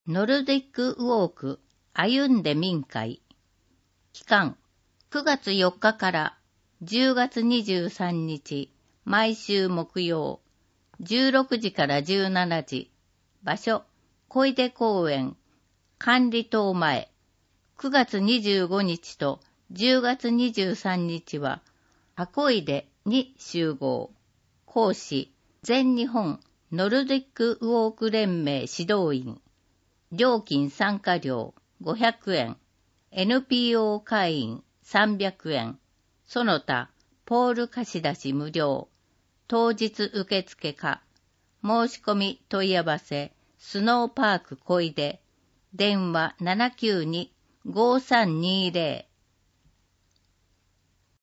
ノルディックウォーク歩んで民会。期間9月4日から10月23日、毎週木曜、16時から17時。場所、小出公園、管理棟前。9月25日と10月23日は、箱出に集合。講師、全日本ノルディックウォーク連盟指導員。料金参加料500円。NPO 会員300円。その他、ポール貸し出し無料。当日受付可。申し込み問い合わせ、スノーパーク小出。電話792-5320。